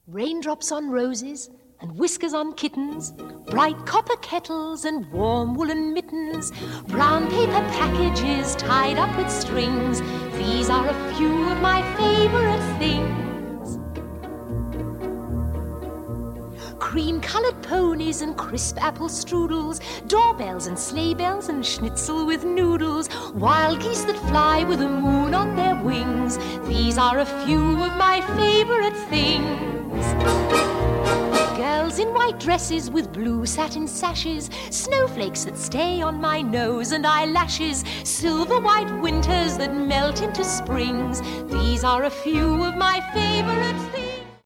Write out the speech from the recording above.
Raindrops on roses and whiskers on kittens, bright copper kettles and warm woolen mittens, brown paper packages tied up with strings. These are a few of my favorite things. Cream-colored ponies and crisp apple strudels, doorbells and sleigh bells and schnitzel with noodles, wild geese that fly with the moon on their wings. These are a few of my favorite things. Girls in white dresses with blue satin sashes, snowflakes that stay on my nose and eyelashes, silver white winters that melt into springs. These are a few of my favorite things.